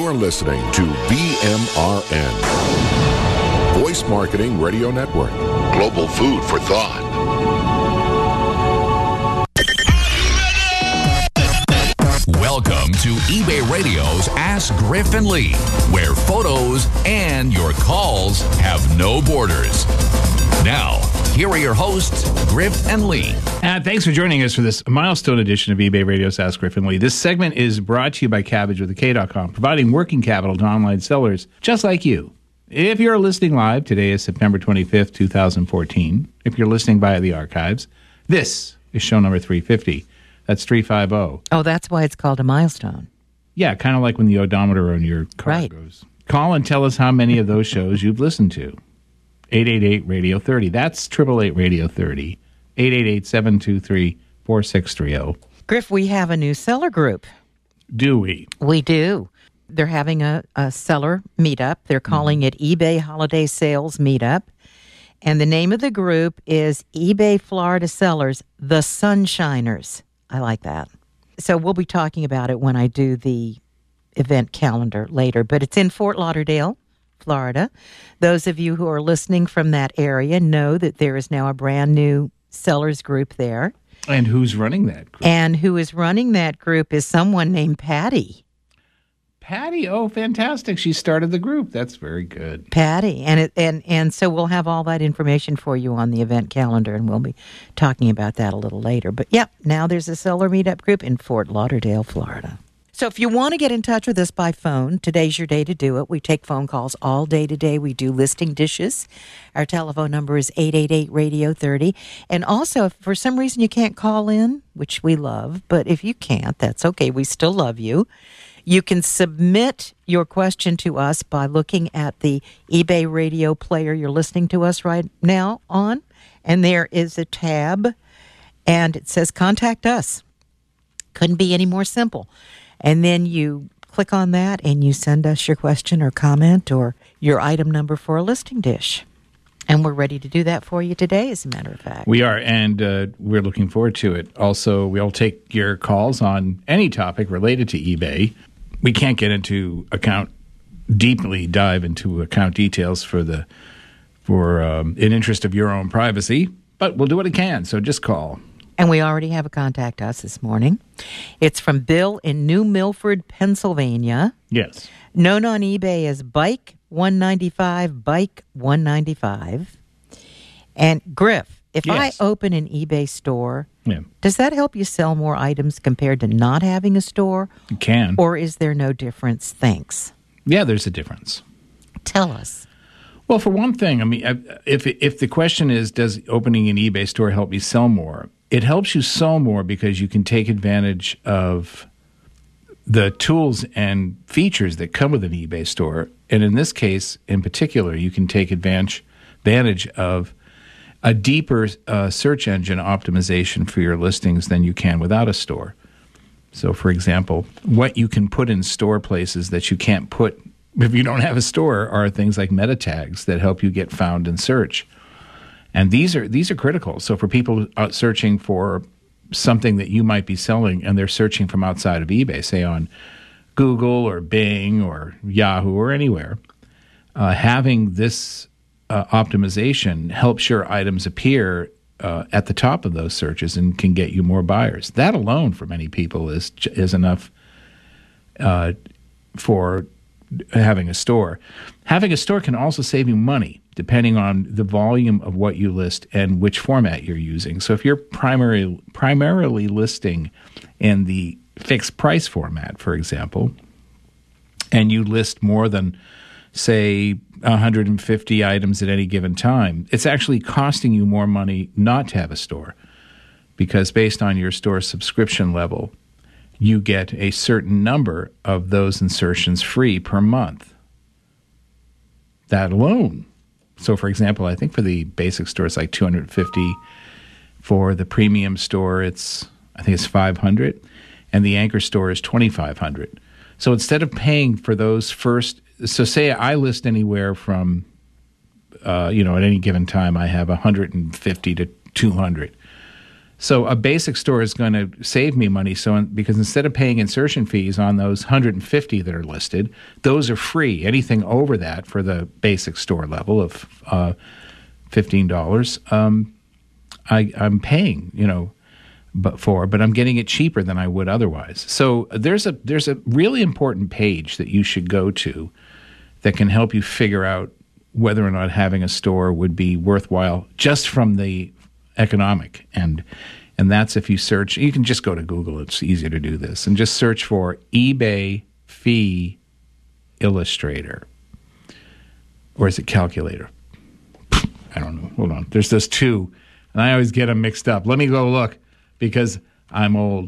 You're listening to VMRN, Voice Marketing Radio Network. Global food for thought. Welcome to eBay Radio's Ask Griff and Lee, where photos and your calls have no borders. Now, here are your hosts, Griff and Lee. Thanks for joining us for this milestone edition of eBay Radio's Ask Griff and Lee. This segment is brought to you by CabbageWithAK.com, providing working capital to online sellers just like you. If you're listening live, today is September 25th, 2014. If you're listening via the archives, this is show number 350. That's 350. Oh, that's why it's called a milestone. Yeah, kind of like when the odometer on your car goes. Call and tell us how many of those shows you've listened to. 888-RADIO-30. That's 888-RADIO-30. 888-723-4630. Griff, we have a new seller group. Do we? We do. They're having a seller meetup. They're calling it eBay Holiday Sales Meetup. And the name of the group is eBay Florida Sellers, the Sunshiners. I like that. So we'll be talking about it when I do the event calendar later. But it's in Fort Lauderdale, Florida. Those of you who are listening from that area know that there is now a brand new sellers group there. And who's running that group? And who is running that group is someone named Patty. Patty, oh, fantastic. She started the group. That's very good. Patty. And so we'll have all that information for you on the event calendar, and we'll be talking about that a little later. But, yep, now there's a seller meetup group in Fort Lauderdale, Florida. So if you want to get in touch with us by phone, today's your day to do it. We take phone calls all day today. We do listing dishes. Our telephone number is 888-RADIO-30. And also, if for some reason you can't call in, which we love, but if you can't, that's okay. We still love you. You can submit your question to us by looking at the eBay radio player you're listening to us right now on, and there is a tab, and it says Contact Us. Couldn't be any more simple. And then you click on that, and you send us your question or comment or your item number for a listing dish. And we're ready to do that for you today, as a matter of fact. We are, and we're looking forward to it. Also, we'll take your calls on any topic related to eBay. We can't get into dive into account details for in interest of your own privacy, but we'll do what it can, so just call. And we already have a Contact Us this morning. It's from Bill in New Milford, Pennsylvania. Yes. Known on eBay as Bike 195, Bike 195. And Griff, if Yes. I open an eBay store, does that help you sell more items compared to not having a store? You can. Or is there no difference? Thanks. Yeah, there's a difference. Tell us. Well, for one thing, I mean, if the question is, does opening an eBay store help you sell more? It helps you sell more because you can take advantage of the tools and features that come with an eBay store. And in this case, in particular, you can take advantage of a deeper search engine optimization for your listings than you can without a store. So, for example, what you can put in store places that you can't put if you don't have a store are things like meta tags that help you get found in search. And these are critical. So for people out searching for something that you might be selling and they're searching from outside of eBay, say on Google or Bing or Yahoo or anywhere, having this optimization helps your items appear at the top of those searches and can get you more buyers. That alone for many people is enough for having a store. Having a store can also save you money depending on the volume of what you list and which format you're using. So if you're primarily listing in the fixed price format, for example, and you list more than, say, 150 items at any given time, it's actually costing you more money not to have a store because based on your store subscription level, you get a certain number of those insertions free per month. That alone. So, for example, I think for the basic store, it's like $250. For the premium store, I think it's $500. And the anchor store is $2,500. So instead of paying for those first, so say I list anywhere from, at any given time, I have 150 to 200. So a basic store is going to save me money. Because instead of paying insertion fees on those 150 that are listed, those are free. Anything over that for the basic store level of $15, I'm paying, but I'm getting it cheaper than I would otherwise. So there's a really important page that you should go to that can help you figure out whether or not having a store would be worthwhile just from the economic end. And that's if you search, you can just go to Google, it's easier to do this, and just search for eBay fee illustrator. Or is it calculator? I don't know. Hold on. There's those two, and I always get them mixed up. Let me go look because I'm old.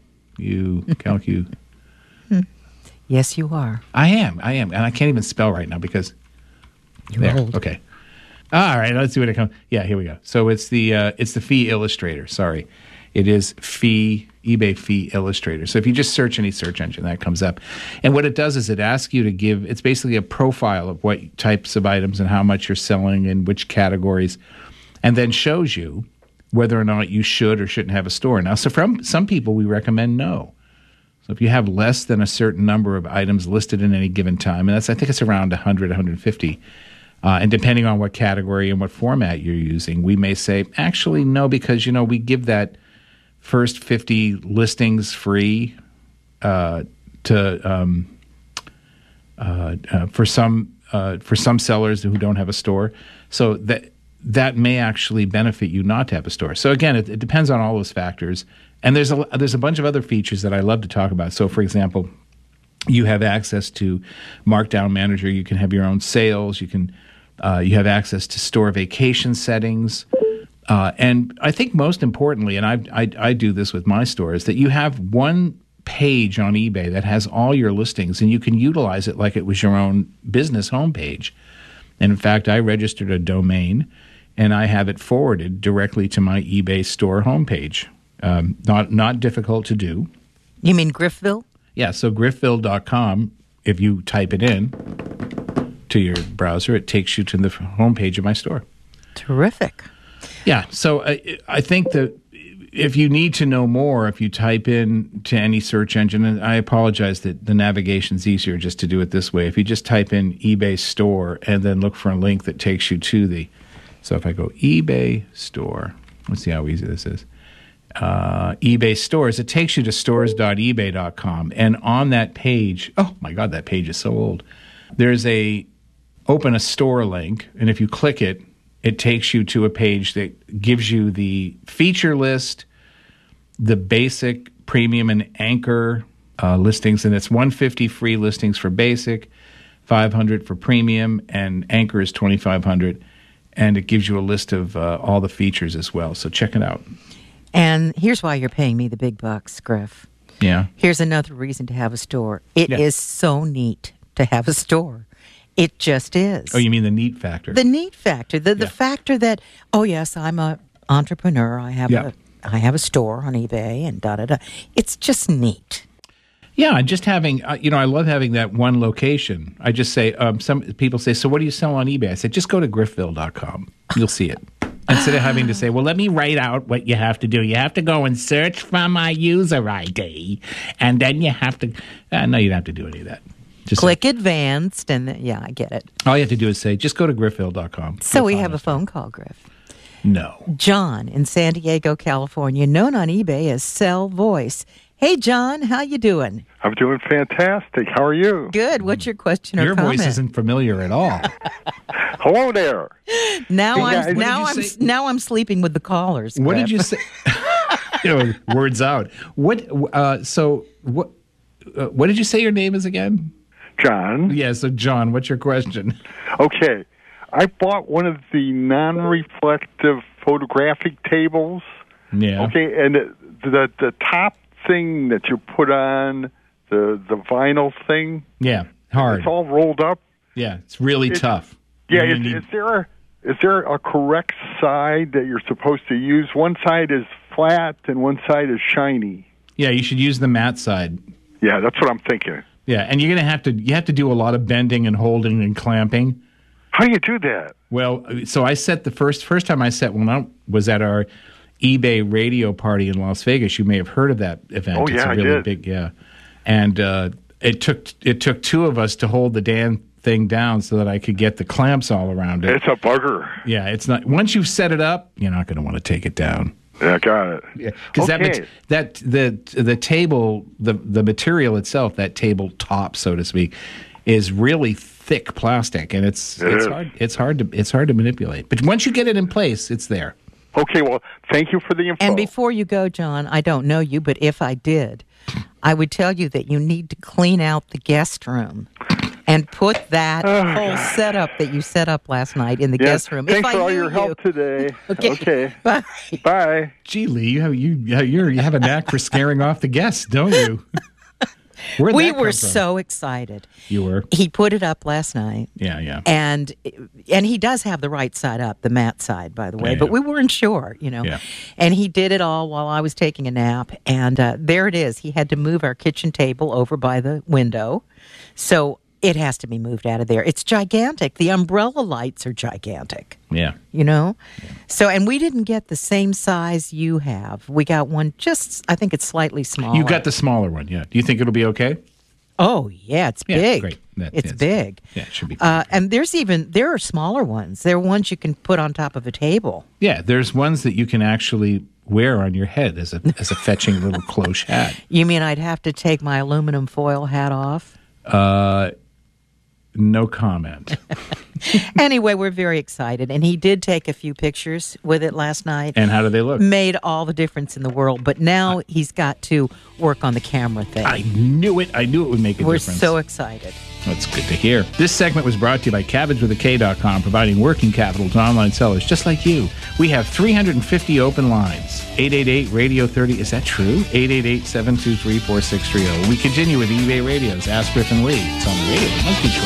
Yes, you are. I am. And I can't even spell right now because You're old. Okay. All right, let's see what it comes. Yeah, here we go. So it's the fee illustrator. Sorry, it is eBay fee illustrator. So if you just search any search engine, that comes up. And what it does is it asks you to give. It's basically a profile of what types of items and how much you're selling and which categories, and then shows you whether or not you should or shouldn't have a store. Now, so from some people, we recommend no. So if you have less than a certain number of items listed in any given time, and I think it's around 100, 150. And depending on what category and what format you're using, we may say, actually, no, because, we give that first 50 listings free for some sellers who don't have a store. So that may actually benefit you not to have a store. So again, it depends on all those factors. And there's a bunch of other features that I love to talk about. So, for example, you have access to Markdown Manager. You can have your own sales. You have access to store vacation settings. And I think most importantly, and I do this with my store, is that you have one page on eBay that has all your listings, and you can utilize it like it was your own business homepage. And in fact, I registered a domain, and I have it forwarded directly to my eBay store homepage. Not difficult to do. You mean Griffville? Yeah, so griffville.com, if you type it in to your browser, it takes you to the homepage of my store. Terrific. Yeah, so I think that if you need to know more, if you type in to any search engine, and I apologize that the navigation's easier just to do it this way. If you just type in eBay store and then look for a link that takes you to so if I go eBay store, let's see how easy this is. eBay stores, it takes you to stores.ebay.com, and on that page, oh my God, that page is so old. There's open a store link, and if you click it, it takes you to a page that gives you the feature list, the basic, premium, and anchor listings, and it's 150 free listings for basic, 500 for premium, and anchor is 2,500, and it gives you a list of all the features as well. So check it out. And here's why you're paying me the big bucks, Griff. Yeah. Here's another reason to have a store. It is so neat to have a store. It just is. Oh, you mean the neat factor? The neat factor. The factor that, oh, yes, I'm an entrepreneur. I have a store on eBay and da-da-da. It's just neat. Yeah, just having, I love having that one location. I just say, some people say, so what do you sell on eBay? I said, just go to griffville.com. You'll see it. Instead of having to say, well, let me write out what you have to do. You have to go and search for my user ID, and then you have to, no, you don't have to do any of that. Just click advanced, and I get it. All you have to do is say, just go to griffville.com. So we have a phone call, Griff. No. John in San Diego, California, known on eBay as Sell Voice. Hey, John, how you doing? I'm doing fantastic. How are you? Good. What's your question or your comment? Your voice isn't familiar at all. Hello there. Now I'm sleeping with the callers. What did you say? Words out. What did you say your name is again? John. Yeah, so John, what's your question? Okay. I bought one of the non-reflective photographic tables. Yeah. Okay, and the top thing that you put on, the vinyl thing. Yeah, hard. It's all rolled up. Yeah, it's really tough. Yeah, is there a correct side that you're supposed to use? One side is flat and one side is shiny. Yeah, you should use the matte side. Yeah, that's what I'm thinking. Yeah, and you're gonna have to do a lot of bending and holding and clamping. How do you do that? Well, so I set the first time I set one up was at our eBay radio party in Las Vegas. You may have heard of that event. Oh, yeah, it's a really I did. big, yeah. And it took two of us to hold the damn thing down so that I could get the clamps all around it. It's a bugger. Yeah, it's not. Once you've set it up, you're not going to want to take it down. Yeah, got it. Yeah, because the table, the material itself, that tabletop, so to speak, is really thick plastic, and it's hard to manipulate. But once you get it in place, it's there. Okay, well, thank you for the info. And before you go, John, I don't know you, but if I did, I would tell you that you need to clean out the guest room and put that whole setup that you set up last night in the guest room. Thanks for all your help today. Okay. Bye. Bye. Gee, Lee, you have a knack for scaring off the guests, don't you? We were so excited. You were? He put it up last night. Yeah. And he does have the right side up, the mat side, by the way. But we weren't sure, Yeah. And he did it all while I was taking a nap. And there it is. He had to move our kitchen table over by the window. So it has to be moved out of there. It's gigantic. The umbrella lights are gigantic. Yeah. So, and we didn't get the same size you have. We got one I think it's slightly smaller. You got the smaller one, yeah. Do you think it'll be okay? Oh, yeah, it's big. Great. It's big. Yeah, it should be. And there are smaller ones. There are ones you can put on top of a table. Yeah, there's ones that you can actually wear on your head as a fetching little cloche hat. You mean I'd have to take my aluminum foil hat off? No comment. Anyway, we're very excited. And he did take a few pictures with it last night. And how do they look? Made all the difference in the world. But now he's got to work on the camera thing. I knew it. I knew it would make a difference. We're so excited. That's good to hear. This segment was brought to you by CabbageWithAK.com, providing working capital to online sellers just like you. We have 350 open lines. 888-RADIO-30. Is that true? 888-723-4630. We continue with eBay Radio's Ask Griffin Lee. It's on the radio. It must be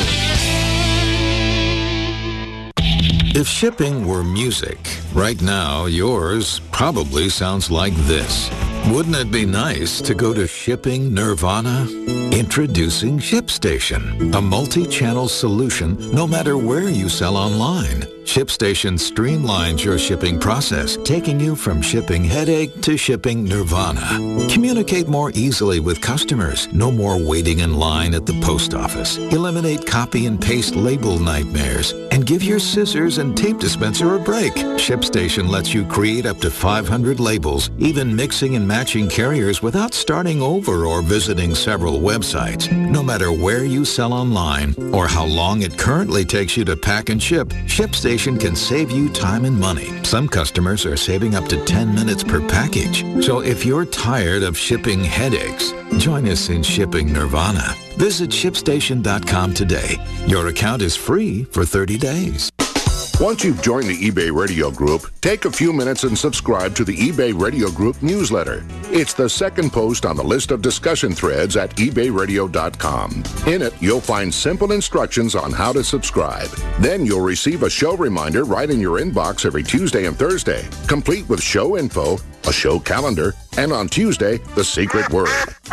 true. If shipping were music, right now yours probably sounds like this. Wouldn't it be nice to go to shipping nirvana? Introducing ShipStation, a multi-channel solution no matter where you sell online. ShipStation streamlines your shipping process, taking you from shipping headache to shipping nirvana. Communicate more easily with customers. No more waiting in line at the post office. Eliminate copy and paste label nightmares. And give your scissors and tape dispenser a break. ShipStation lets you create up to 500 labels, even mixing and matching carriers without starting over or visiting several websites. No matter where you sell online or how long it currently takes you to pack and ship, ShipStation can save you time and money. Some customers are saving up to 10 minutes per package. So if you're tired of shipping headaches, join us in shipping nirvana. Visit ShipStation.com today. Your account is free for 30 days. Once you've joined the eBay Radio Group, take a few minutes and subscribe to the eBay Radio Group newsletter. It's the second post on the list of discussion threads at ebayradio.com. In it, you'll find simple instructions on how to subscribe. Then you'll receive a show reminder right in your inbox every Tuesday and Thursday, complete with show info, a show calendar, and on Tuesday, the secret word.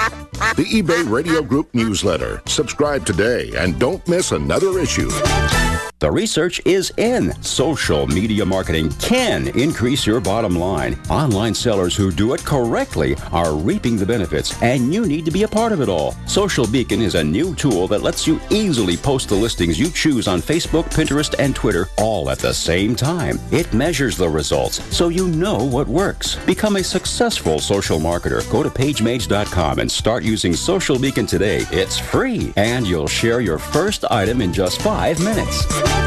The eBay Radio Group newsletter. Subscribe today and don't miss another issue. The research is in. Social media marketing can increase your bottom line. Online sellers who do it correctly are reaping the benefits, and you need to be a part of it all. Social Beacon is a new tool that lets you easily post the listings you choose on Facebook, Pinterest, and Twitter all at the same time. It measures the results, so you know what works. Become a successful social marketer. Go to PageMage.com and start using Social Beacon today. It's free, and you'll share your first item in just 5 minutes.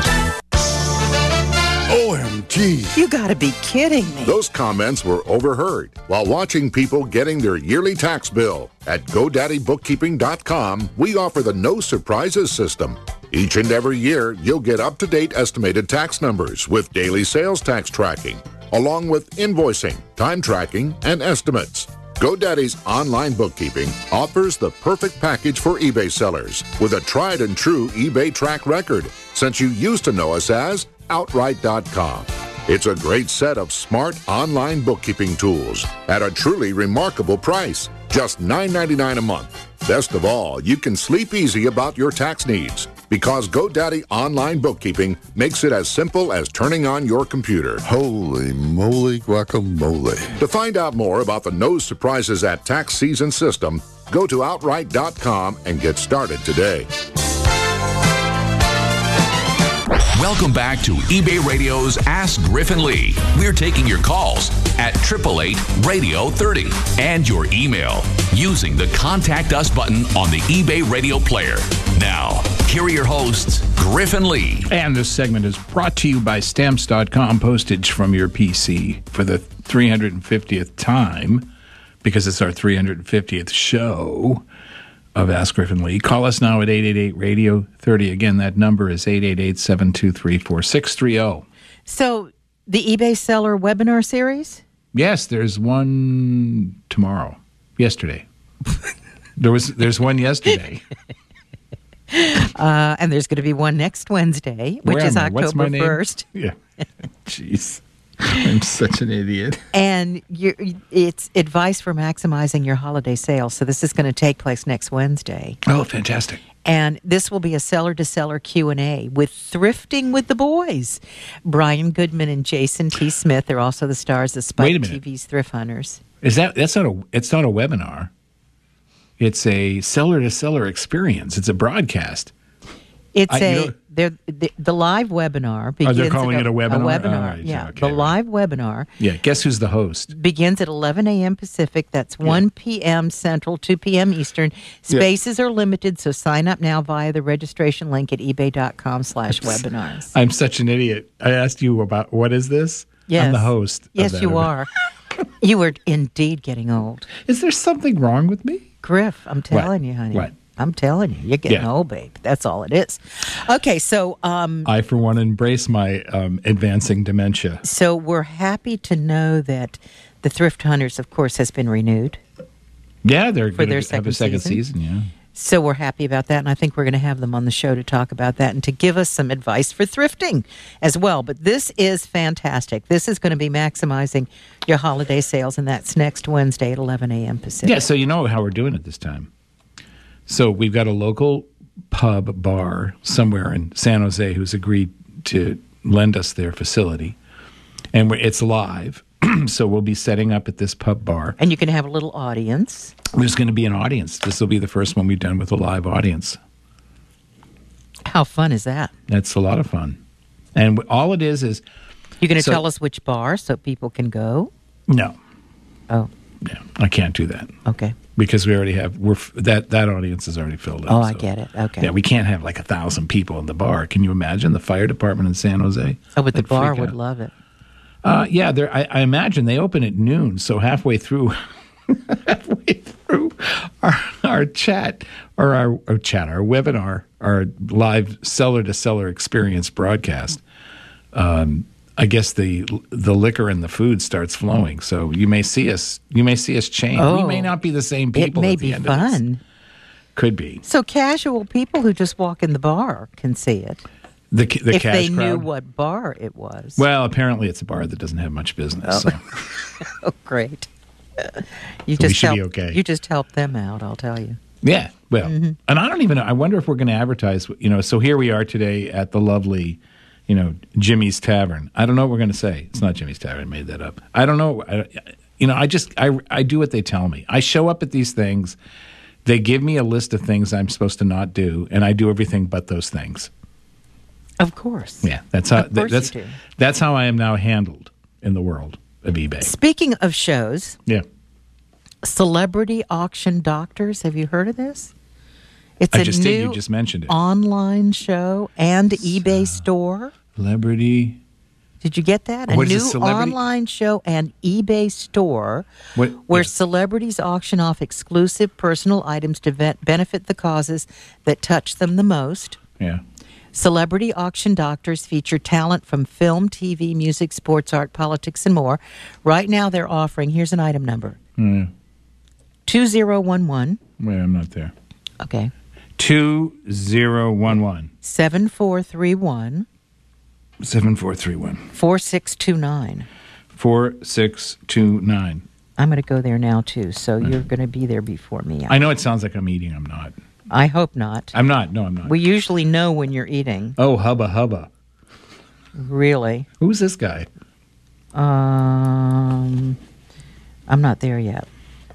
OMG. You gotta be kidding me. Those comments were overheard while watching people getting their yearly tax bill. At GoDaddyBookkeeping.com, we offer the No Surprises system. Each and every year, you'll get up-to-date estimated tax numbers with daily sales tax tracking, along with invoicing, time tracking, and estimates. GoDaddy's online bookkeeping offers the perfect package for eBay sellers with a tried and true eBay track record, since you used to know us as Outright.com. It's a great set of smart online bookkeeping tools at a truly remarkable price, just $9.99 a month. Best of all, you can sleep easy about your tax needs because GoDaddy Online Bookkeeping makes it as simple as turning on your computer. Holy moly guacamole. To find out more about the No Surprises at Tax Season system, go to Outright.com and get started today. Welcome back to eBay Radio's Ask Griffin Lee. We're taking your calls at 888-RADIO-30 and your email using the Contact Us button on the eBay Radio player. Now, here are your hosts, Griffin Lee. And this segment is brought to you by Stamps.com. Postage from your PC for the 350th time, because it's our 350th show of Ask Griffin Lee. Call us now at 888-RADIO-30. Again, that number is 888-723-4630. So, the eBay Seller webinar series? Yes, there's one tomorrow. Yesterday. There's one yesterday. And there's going to be one next Wednesday, which is October 1st. Yeah. Jeez. I'm such an idiot. And it's advice for maximizing your holiday sales. So this is going to take place next Wednesday. Oh, fantastic. And this will be a seller-to-seller Q&A with Thrifting with the Boys. Brian Goodman and Jason T. Smith are also the stars of Spike TV's Thrift Hunters. It's not a webinar. It's a seller-to-seller experience. It's a broadcast. It's the live webinar begins. They're calling it a webinar? A webinar, right, yeah. Okay, the live webinar. Yeah, guess who's the host? Begins at 11 a.m. Pacific. That's 1 p.m. Central, 2 p.m. Eastern. Spaces are limited, so sign up now via the registration link at ebay.com/webinars. I'm such an idiot. I asked you about, what is this? Yes. I'm the host. Yes, you are. You are indeed getting old. Is there something wrong with me? Griff, I'm telling you, honey. Right. I'm telling you, you're getting old, babe. That's all it is. Okay, so I, for one, embrace my advancing dementia. So we're happy to know that the Thrift Hunters, of course, has been renewed. Yeah, they're going to have a second season. season. Yeah. So we're happy about that, and I think we're going to have them on the show to talk about that and to give us some advice for thrifting as well. But this is fantastic. This is going to be maximizing your holiday sales, and that's next Wednesday at 11 a.m. Pacific. Yeah, so you know how we're doing it this time. So we've got a local pub bar somewhere in San Jose who's agreed to lend us their facility, and it's live. So we'll be setting up at this pub bar. And you can have a little audience. There's going to be an audience. This will be the first one we've done with a live audience. How fun is that? That's a lot of fun. And all it is... You're going to tell us which bar so people can go? No. Oh. Yeah, I can't do that. Okay. Because we already have... that audience is already filled up. Oh, I get it. Okay. Yeah, we can't have like 1,000 people in the bar. Can you imagine the fire department in San Jose? Oh, but the bar would love it. Yeah, I imagine they open at noon, so halfway through our chat, or our webinar, our live seller-to-seller experience broadcast, I guess the liquor and the food starts flowing. So you may see us change. Oh, we may not be the same people. It may at the be end fun. Of this. Could be. So casual people who just walk in the bar can see it. The if cash they crowd? knew what bar it was. Well, apparently it's a bar that doesn't have much business. Oh, so. oh great. We should be okay. You just help them out, I'll tell you. Yeah, well, and I don't even know. I wonder if we're going to advertise, so here we are today at the lovely, Jimmy's Tavern. I don't know what we're going to say. It's not Jimmy's Tavern. I made that up. I don't know. I do what they tell me. I show up at these things. They give me a list of things I'm supposed to not do, and I do everything but those things. Of course. Yeah, that's how you do. That's how I am now handled in the world of eBay. Speaking of shows, yeah, Celebrity Auction Doctors. Have you heard of this? It's you just mentioned it. Online show and eBay store. Celebrity. Did you get that? What a is new online show and eBay store where celebrities auction off exclusive personal items to benefit the causes that touch them the most. Yeah. Celebrity Auction Doctors feature talent from film, TV, music, sports, art, politics, and more. Right now they're offering, here's an item number. 2011. Wait, I'm not there. Okay. 2011. 7431. 7431. 4629. 4629. I'm going to go there now, too. So you're going to be there before me. I know it sounds like I'm eating. I'm not. I hope not. I'm not. No, I'm not. We usually know when you're eating. Oh, hubba hubba. Really? Who's this guy? I'm not there yet.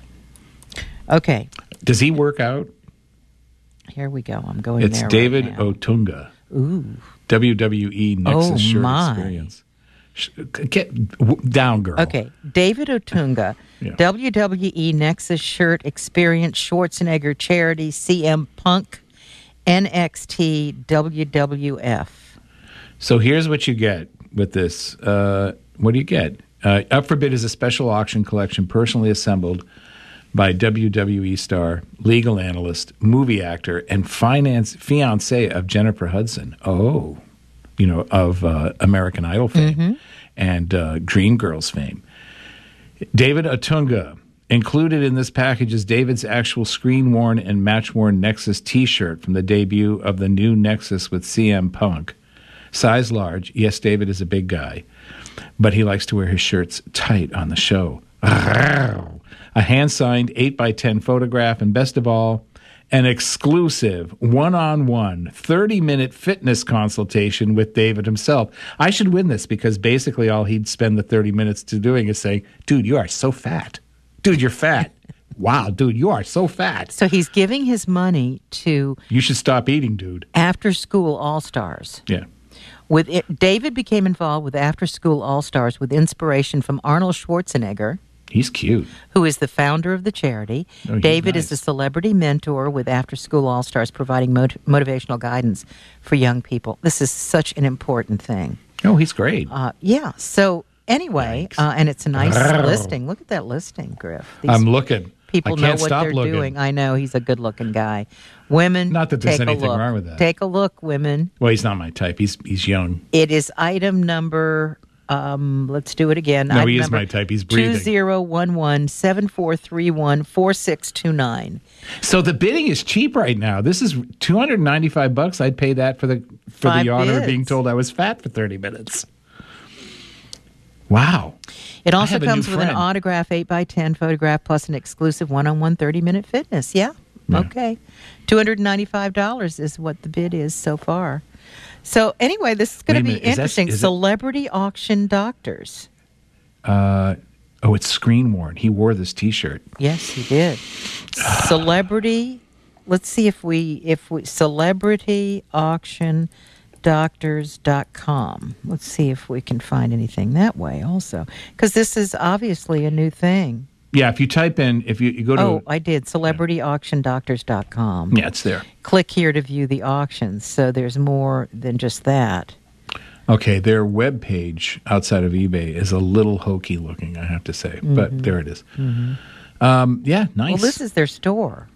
Okay. Does he work out? Here we go. I'm going It's there David right now. Otunga. Ooh. WWE Nexus Shirt my. Experience. Get down, girl. Okay. David Otunga, Yeah. WWE Nexus Shirt Experience, Schwarzenegger Charity, CM Punk, NXT, WWF. So here's what you get with this. What do you get? Up for bid is a special auction collection personally assembled by WWE star, legal analyst, movie actor, and fiance of Jennifer Hudson. Oh, of American Idol fame and Dreamgirls fame. David Otunga. Included in this package is David's actual screen-worn and match-worn Nexus T-shirt from the debut of the new Nexus with CM Punk. Size large. Yes, David is a big guy, but he likes to wear his shirts tight on the show. A hand-signed 8x10 photograph, and best of all, an exclusive one-on-one 30-minute fitness consultation with David himself. I should win this because basically all he'd spend the 30 minutes to doing is saying, dude, you are so fat. Dude, you're fat. Wow, dude, you are so fat. So he's giving his money to You should stop eating, dude. After School All-Stars. Yeah. David became involved with After School All-Stars with inspiration from Arnold Schwarzenegger, He's cute. who is the founder of the charity. Oh, he's David nice. is a celebrity mentor with After School All-Stars, providing motivational guidance for young people. This is such an important thing. Oh, he's great. Yeah. So anyway, Yikes. and it's a nice listing. Look at that listing, Griff. These I'm looking. people I know can't what stop they're looking. doing. I know he's a good-looking guy. Women, Not that there's take a anything look. wrong with that. Take a look, women. Well, he's not my type. He's young. It is item number. Let's do it again. No, Item he is number my type. He's breathing. 2011-7431-4629. So the bidding is cheap right now. This is $295. I'd pay that for the 5 honor of bids. being told I was fat for 30 minutes. Wow. It I also have a new comes with an friend. autograph 8x10 photograph plus an exclusive one-on-one 30-minute fitness. Yeah. Yeah. Okay. $295 is what the bid is so far. So anyway, this is going Wait to a be minute, is that- interesting. is it- Celebrity auction doctors. Oh, it's screen worn. He wore this T-shirt. Yes, he did. Celebrity. Let's see if we celebrityauctiondoctors.com. Let's see if we can find anything that way also, because this is obviously a new thing. Yeah, if you type in, if you go to, Oh, I did. Celebrityauctiondoctors.com. yeah, it's there. Click here to view the auctions. So there's more than just that. Okay, their webpage outside of eBay is a little hokey looking, I have to say, but there it is. Yeah, nice. Well, this is their store.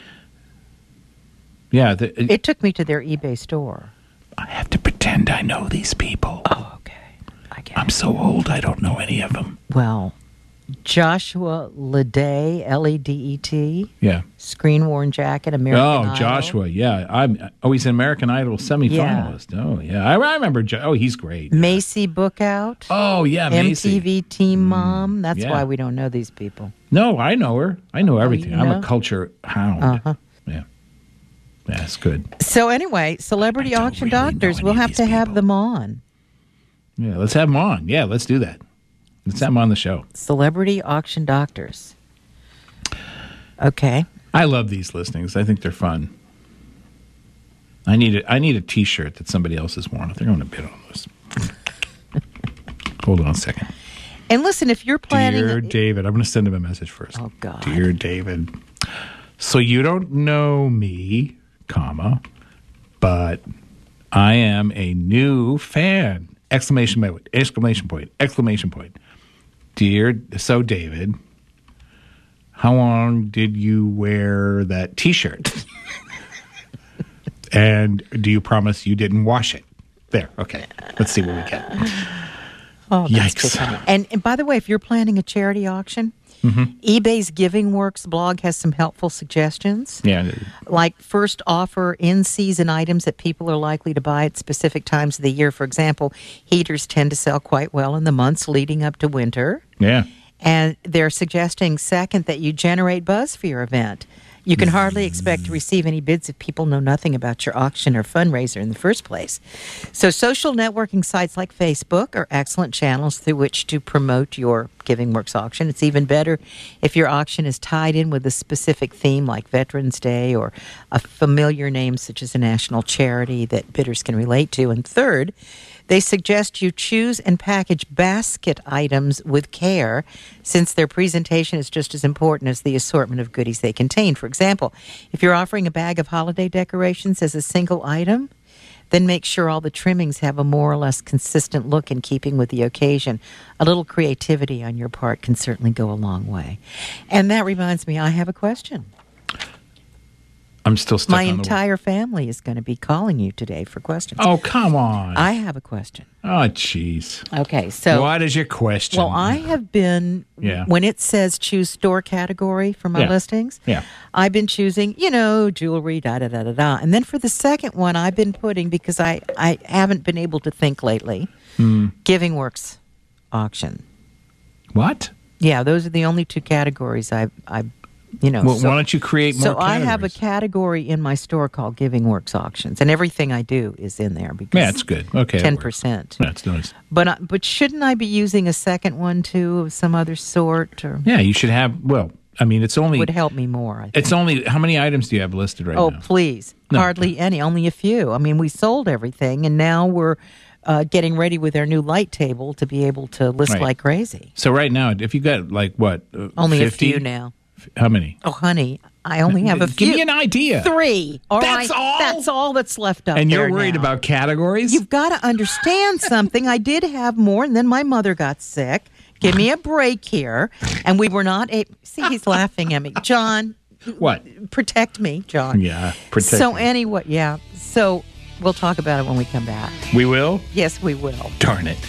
Yeah, It took me to their eBay store. I have to pretend I know these people. Oh, okay. I get I'm it. so old, I don't know any of them. Well, Joshua Ledet, Ledet, Yeah. screen worn jacket, American Idol. Joshua, yeah. He's an American Idol semifinalist. Oh, yeah. I remember. He's great. Macy Bookout, Oh, yeah, Macy. MTV Teen Mom. That's yeah. why we don't know these people. No, I know her. I know everything. you I'm know? a culture hound. Uh-huh. Yeah. That's good. So anyway, Celebrity I don't Auction really know Doctors, any we'll of have these to have people. them on. Yeah, let's have him on. Yeah, let's do that. Let's have him on the show. Celebrity Auction Doctors. Okay. I love these listings. I think they're fun. I need a T-shirt that somebody else has worn. I think I'm going to bid on this. Hold on a second. And listen, if you're planning... Dear David, I'm going to send him a message first. Oh, God. Dear David, so you don't know me, but I am a new fan! Exclamation point! Exclamation point! Exclamation point! Dear, so David, how long did you wear that T-shirt? And do you promise you didn't wash it? There, okay. Let's see what we get. Oh, that's too Yikes. funny. And by the way, if you're planning a charity auction, eBay's Giving Works blog has some helpful suggestions. Yeah, Like first offer in-season items that people are likely to buy at specific times of the year. For example, heaters tend to sell quite well in the months leading up to winter. yeah. And they're suggesting, second, that you generate buzz for your event. You can hardly expect to receive any bids if people know nothing about your auction or fundraiser in the first place. So social networking sites like Facebook are excellent channels through which to promote your GivingWorks auction. It's even better if your auction is tied in with a specific theme like Veterans Day or a familiar name such as a national charity that bidders can relate to. And third, they suggest you choose and package basket items with care, since their presentation is just as important as the assortment of goodies they contain. For example, if you're offering a bag of holiday decorations as a single item, then make sure all the trimmings have a more or less consistent look in keeping with the occasion. A little creativity on your part can certainly go a long way. And that reminds me, I have a question. I'm still stuck My on entire family is going to be calling you today for questions. Oh, come on. I have a question. Oh, jeez. Okay, so... What is your question? Well, I have been... Yeah. When it says choose store category for my listings, I've been choosing, jewelry, da-da-da-da-da. And then for the second one, I've been putting, because I haven't been able to think lately, GivingWorks auction. What? Yeah, those are the only two categories I've Well, why don't you create more categories? I have a category in my store called GivingWorks Auctions, and everything I do is in there. Because yeah, it's good. Okay, 10%. That's nice. But shouldn't I be using a second one, too, of some other sort? Or yeah, you should have, it's only... would help me more, I think. It's only... How many items do you have listed right now? Oh, please. No. Hardly any. Only a few. I mean, we sold everything, and now we're... getting ready with our new light table to be able to list like crazy. So right now, if you got only 50? A few now. How many? Oh, honey, I only have a few. Give me an idea. 3. All that's right. all? That's all that's left up and there. And you're worried now. about categories? You've got to understand something. I did have more, and then my mother got sick. Give me a break here. And we were not able... See, he's laughing at me. John. What? Protect me, John. Yeah, protect So me. anyway, yeah. So... we'll talk about it when we come back. We will? Yes, we will. Darn it.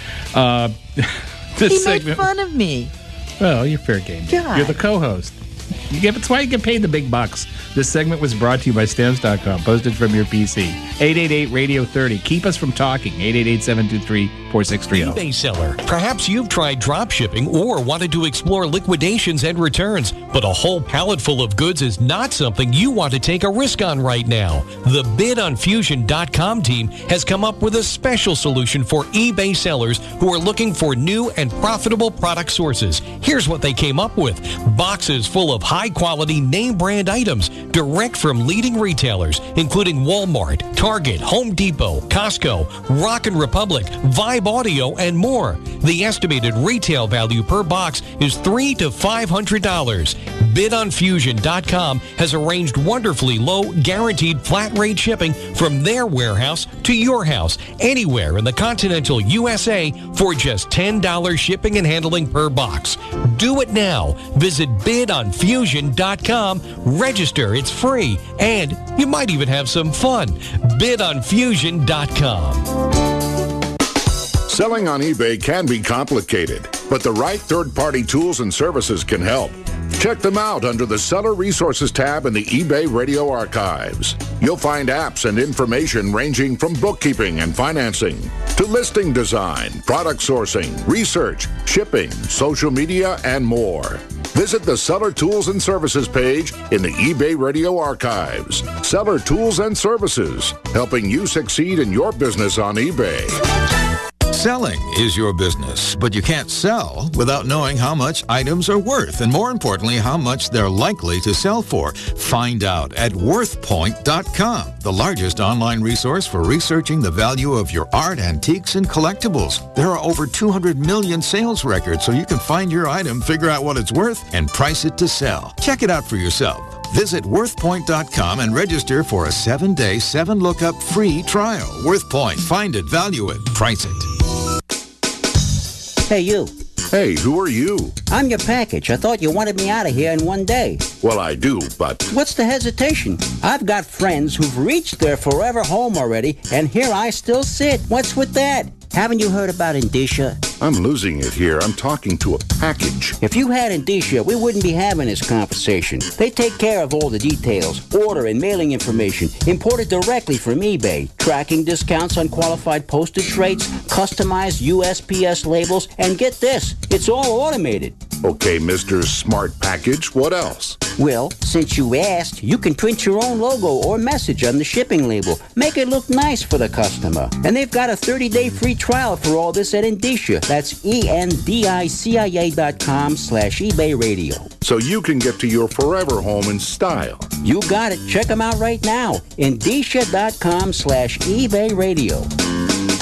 He made fun of me. Well, you're fair game. God. You're the co-host. That's why you get paid the big bucks. This segment was brought to you by Stamps.com. Posted from your PC. 888-RADIO-30. Keep us from talking. 888-723-4630. eBay seller. Perhaps you've tried drop shipping or wanted to explore liquidations and returns, but a whole pallet full of goods is not something you want to take a risk on right now. The BidOnFusion.com team has come up with a special solution for eBay sellers who are looking for new and profitable product sources. Here's what they came up with. Boxes full of high-quality name-brand items direct from leading retailers, including Walmart, Target, Home Depot, Costco, Rock & Republic, Vibe Audio, and more. The estimated retail value per box is $300 to $500. BidOnFusion.com has arranged wonderfully low, guaranteed flat rate shipping from their warehouse to your house, anywhere in the continental USA for just $10 shipping and handling per box. Do it now. Visit BidOnFusion.com. Register. It's free. And you might even have some fun. BidOnFusion.com. Selling on eBay can be complicated, but the right third-party tools and services can help. Check them out under the Seller Resources tab in the eBay Radio Archives. You'll find apps and information ranging from bookkeeping and financing to listing design, product sourcing, research, shipping, social media, and more. Visit the Seller Tools and Services page in the eBay Radio Archives. Seller Tools and Services, helping you succeed in your business on eBay. Selling is your business, but you can't sell without knowing how much items are worth, and more importantly, how much they're likely to sell for. Find out at WorthPoint.com, the largest online resource for researching the value of your art, antiques, and collectibles. There are over 200 million sales records, so you can find your item, figure out what it's worth, and price it to sell. Check it out for yourself. Visit WorthPoint.com and register for a 7-day, 7-lookup free trial. WorthPoint. Find it, value it, price it. Hey, you. Hey, who are you? I'm your package. I thought you wanted me out of here in one day. Well, I do, but... What's the hesitation? I've got friends who've reached their forever home already, and here I still sit. What's with that? Haven't you heard about Indicia? I'm losing it here. I'm talking to a package. If you had Indicia, we wouldn't be having this conversation. They take care of all the details, order and mailing information, imported directly from eBay, tracking discounts on qualified postage rates, customized USPS labels, and get this, it's all automated. Okay, Mr. Smart Package, what else? Well, since you asked, you can print your own logo or message on the shipping label. Make it look nice for the customer. And they've got a 30-day free trial for all this at Indicia. That's ENDICIA.com/eBay Radio. So you can get to your forever home in style. You got it. Check them out right now. Indicia.com/eBay Radio.